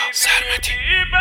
سرمدی.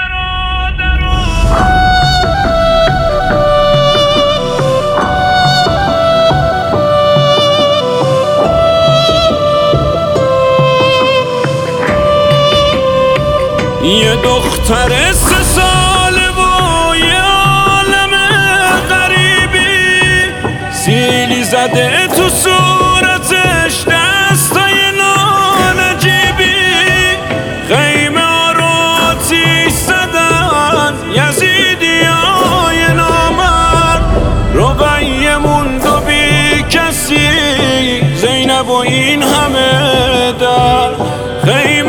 یه دختر 3 ساله و یه عالم غریبی، سیلی زده تو صورتش، دستای نانجیبی، خیمه ها رو آتیش زدن یزیدیای نامرد، رقیه موند و بی کسی، زینب و این همه در خیمه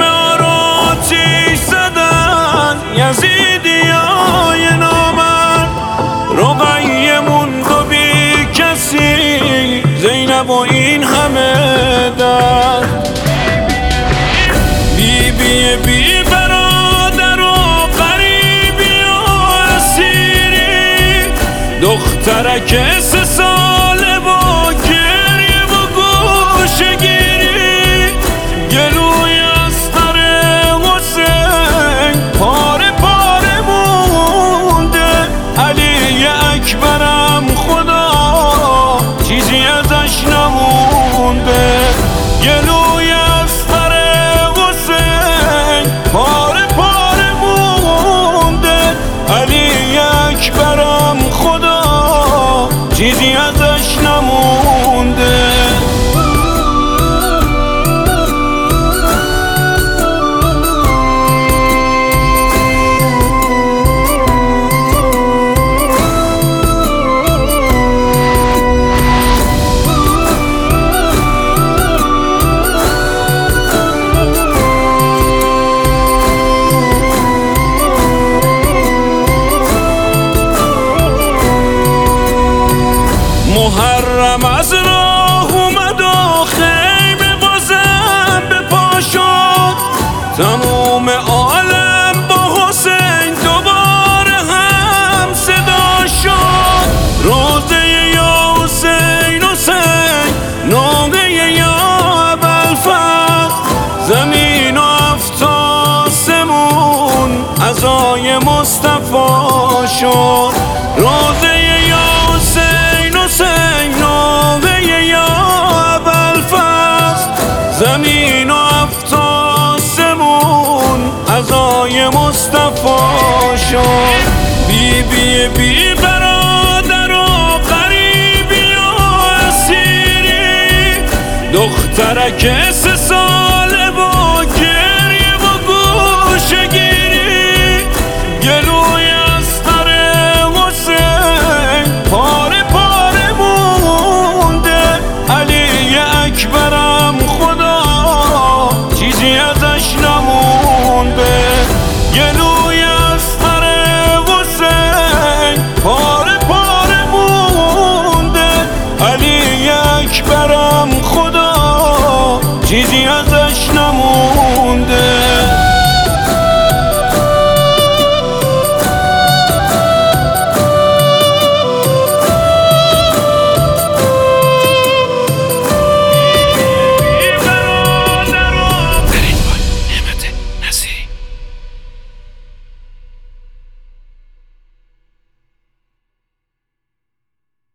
یزیدیای نامرد، رقیه موند و بی کسی، زینب و این همه درد. بی برادر و غریبی و اسیری، دخترک 3 ساله و گریه و گوشه‌گیری، گلوی استر حسین پاره پاره مونده، علی اکبرم خدا چیزی ازش نمونده، گلوی استر حسین پاره پاره مونده، علی اکبرم خدا چیزی ازش نمونده. محرم از راه اومد و خیمه بازم به پا شد، تموم عالم با حسین دوباره هم صدا شد، روزه یا حسین حسین، ناقه یا ابوالفضل، زمین و 7 آسمون عزای مصطفی شد، روزه یا حسین حسین، ناقه یا ابوالفضل، زمین و 7 آسمون عزای مصطفی شد. بی برادر و غریبی و اسیری، دخترک 3 ساله و گریه و گوشه‌گیری، گلوی استر حسین پاره پاره مونده، علی اکبرم خدا چیزی ازش نمونده، گلوی استر حسین پاره پاره مونده، علی اکبرم خدا چیزی ازش